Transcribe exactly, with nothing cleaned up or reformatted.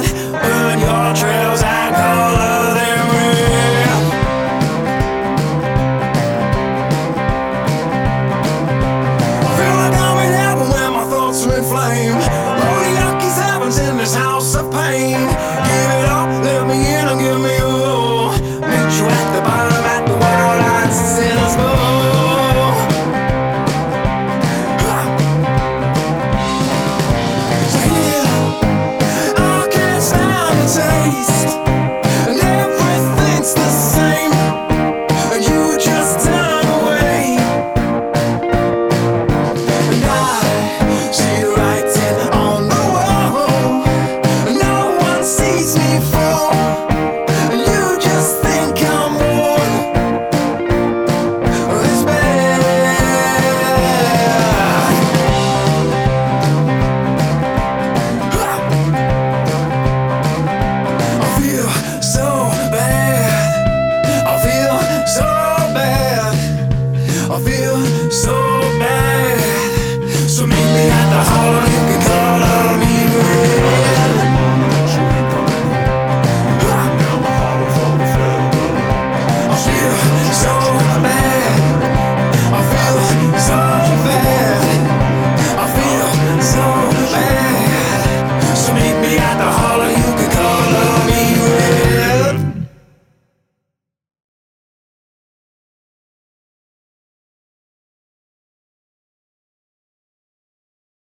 burn your trails and color them red. I feel like I'm in heaven when my thoughts are inflamed. Moriarty's heaven's in this house of pain. Give it up, let me in and give me all. Meet you at the bottom, at the water lines, sinners go. Taste, and everything's the same, and you just turn away. And I see the writing on the wall, and no one sees me fall, and you just think I'm bored. It's bad. I feel so bad. I feel so bad. So meet me at the hall and you can color me red. I feel so bad. I feel so bad. I feel so bad. So meet me at the hall.